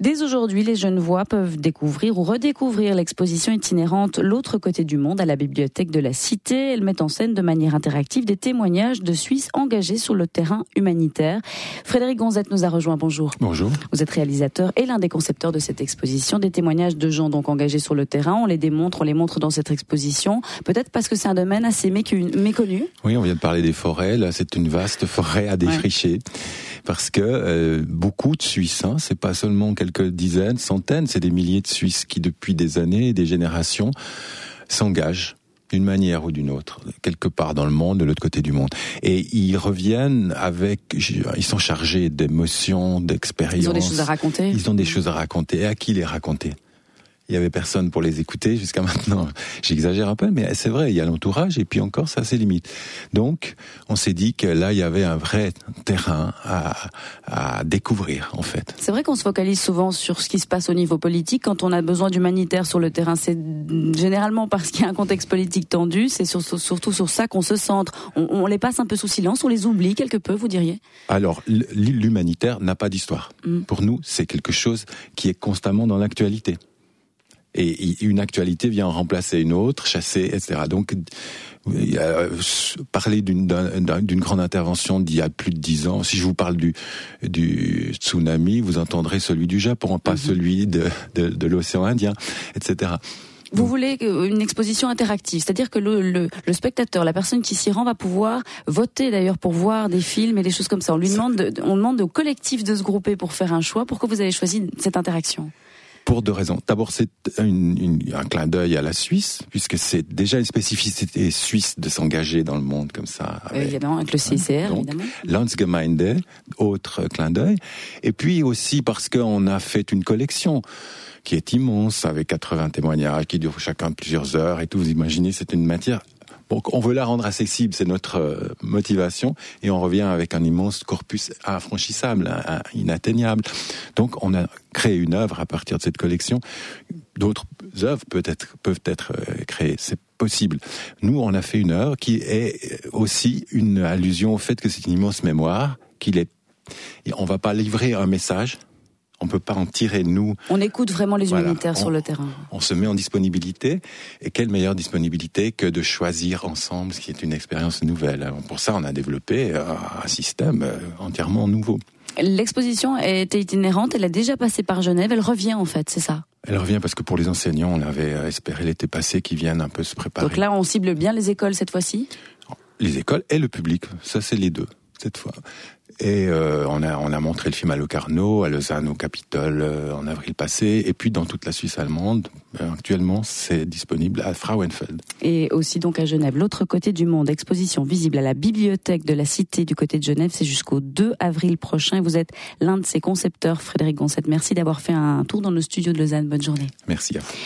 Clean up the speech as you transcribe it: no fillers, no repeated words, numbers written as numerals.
Dès aujourd'hui, les Genevois peuvent découvrir ou redécouvrir l'exposition itinérante L'autre côté du monde à la bibliothèque de la Cité. Elle met en scène de manière interactive des témoignages de Suisses engagés sur le terrain humanitaire. Frédéric Gonzette nous a rejoint. Bonjour. Bonjour. Vous êtes réalisateur et l'un des concepteurs de cette exposition. Des témoignages de gens donc engagés sur le terrain. On les démontre, on les montre dans cette exposition. Peut-être parce que c'est un domaine assez méconnu. Oui, on vient de parler des forêts. Là, c'est une vaste forêt à défricher. Ouais. Parce que beaucoup de Suisses, c'est pas seulement quelques dizaines, centaines, c'est des milliers de Suisses qui depuis des années, des générations, s'engagent d'une manière ou d'une autre, quelque part dans le monde, de l'autre côté du monde. Et ils reviennent ils sont chargés d'émotions, d'expériences. Ils ont des choses à raconter. Ils ont des choses à raconter. Et à qui les raconter ? Il y avait personne pour les écouter jusqu'à maintenant. J'exagère un peu, mais c'est vrai, il y a l'entourage et puis encore, ça a ses limites. Donc, on s'est dit que là, il y avait un vrai terrain à découvrir, en fait. C'est vrai qu'on se focalise souvent sur ce qui se passe au niveau politique. Quand on a besoin d'humanitaire sur le terrain, c'est généralement parce qu'il y a un contexte politique tendu. C'est surtout sur ça qu'on se centre. On les passe un peu sous silence, on les oublie quelque peu, vous diriez ? Alors, l'humanitaire n'a pas d'histoire. Pour nous, c'est quelque chose qui est constamment dans l'actualité. Et une actualité vient en remplacer une autre, chasser, etc. Donc, parler d'une grande intervention d'il y a plus de 10 ans, si je vous parle du tsunami, vous entendrez celui du Japon, pas celui de l'océan Indien, etc. Vous voulez une exposition interactive, c'est-à-dire que le spectateur, la personne qui s'y rend va pouvoir voter d'ailleurs pour voir des films et des choses comme ça. On demande au collectif de se grouper pour faire un choix. Pourquoi vous avez choisi cette interaction ? Pour deux raisons. D'abord, c'est un clin d'œil à la Suisse, puisque c'est déjà une spécificité suisse de s'engager dans le monde comme ça. Évidemment, avec le CICR, donc, évidemment. Landsgemeinde, autre clin d'œil. Et puis aussi parce qu'on a fait une collection qui est immense, avec 80 témoignages, qui durent chacun plusieurs heures et tout. Vous imaginez, c'est une matière... Donc on veut la rendre accessible, c'est notre motivation, et on revient avec un immense corpus infranchissable, inatteignable. Donc on a créé une œuvre à partir de cette collection. D'autres œuvres peuvent être créées, c'est possible. Nous, on a fait une œuvre qui est aussi une allusion au fait que c'est une immense mémoire, on va pas livrer un message. On peut pas en tirer, nous. On écoute vraiment les humanitaires sur le terrain. On se met en disponibilité. Et quelle meilleure disponibilité que de choisir ensemble, ce qui est une expérience nouvelle. Pour ça, on a développé un système entièrement nouveau. L'exposition était itinérante, elle a déjà passé par Genève, elle revient en fait, c'est ça ? Elle revient parce que pour les enseignants, on avait espéré l'été passé qu'ils viennent un peu se préparer. Donc là, on cible bien les écoles cette fois-ci ? Les écoles et le public, ça c'est les deux, cette fois. Et on a montré le film à Locarno, à Lausanne, au Capitole en avril passé, et puis dans toute la Suisse allemande. Actuellement, c'est disponible à Frauenfeld. Et aussi donc à Genève, l'autre côté du monde, exposition visible à la bibliothèque de la Cité du côté de Genève, c'est jusqu'au 2 avril prochain. Vous êtes l'un de ses concepteurs, Frédéric Gonzette. Merci d'avoir fait un tour dans nos studios de Lausanne. Bonne journée. Merci à vous.